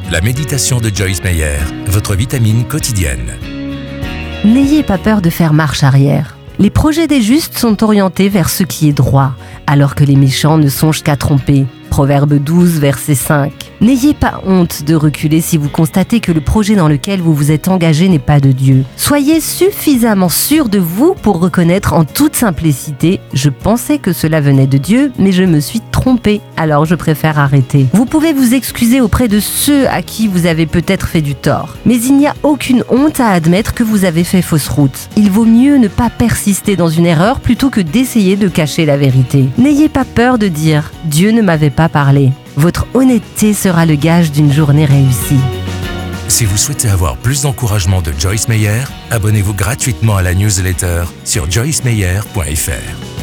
La méditation de Joyce Meyer, votre vitamine quotidienne. N'ayez pas peur de faire marche arrière. Les projets des justes sont orientés vers ce qui est droit, alors que les méchants ne songent qu'à tromper. Proverbe 12, verset 5. N'ayez pas honte de reculer si vous constatez que le projet dans lequel vous vous êtes engagé n'est pas de Dieu. Soyez suffisamment sûr de vous pour reconnaître en toute simplicité « Je pensais que cela venait de Dieu, mais je me suis trompé, alors je préfère arrêter ». Vous pouvez vous excuser auprès de ceux à qui vous avez peut-être fait du tort. Mais il n'y a aucune honte à admettre que vous avez fait fausse route. Il vaut mieux ne pas persister dans une erreur plutôt que d'essayer de cacher la vérité. N'ayez pas peur de dire « Dieu ne m'avait pas parlé ». Votre honnêteté sera le gage d'une journée réussie. Si vous souhaitez avoir plus d'encouragement de Joyce Meyer, abonnez-vous gratuitement à la newsletter sur joycemeyer.fr.